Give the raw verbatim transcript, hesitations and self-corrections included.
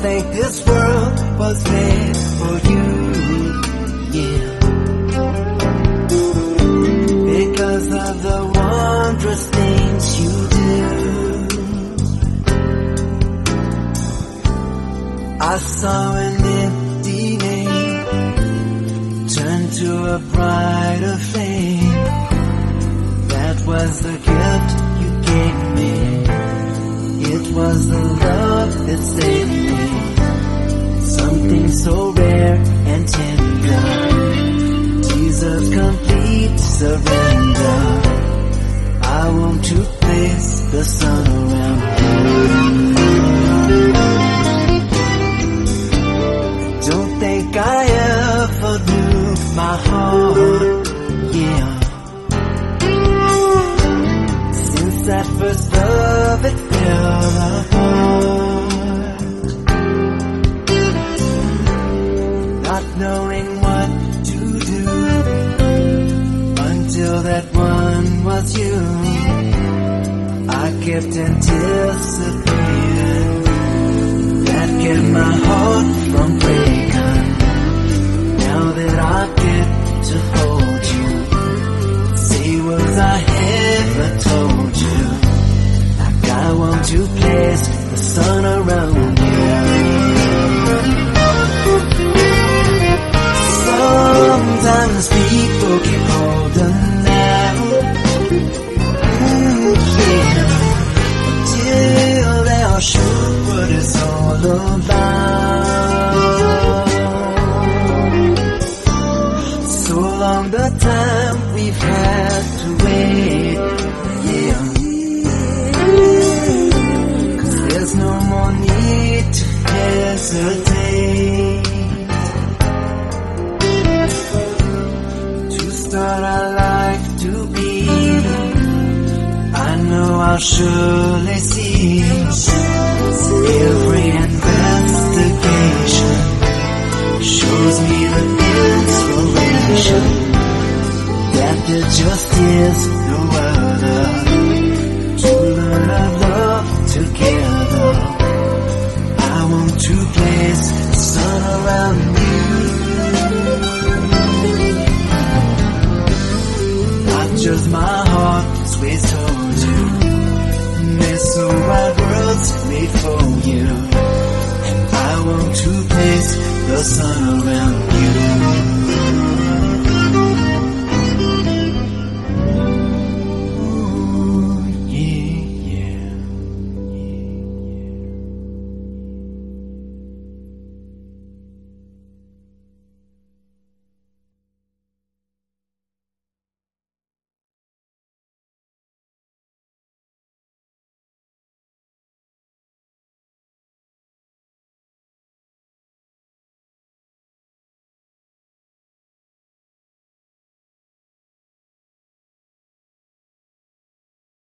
think this world was made for you, yeah. Because of the wondrous things you do. I saw an empty name turn to a brighter flame. That was the gift you gave me. It was the love that saved me. Something so rare and tender deserves complete surrender. I want to place the sun around you. Don't think I ever knew my heart, yeah. Since that first love, it fell apart. Not knowing what to do until that one was you. I kept anticipating. That kept my heart from breaking. Now that I get to hold you, say words I ever told you. Like I want to place the sun around you. Sometimes people get older now, mm, yeah, till they are sure what it's all about. So long the time we've had to wait, yeah. Cause there's no more need to hesitate. To start our life to be, I know I'll surely see. Every investigation shows me the inspiration that there just is no other to learn our love together. I want to place the sun around you. Not just my heart, sweet told you. There's so wide worlds made for you. I want to place the sun around you.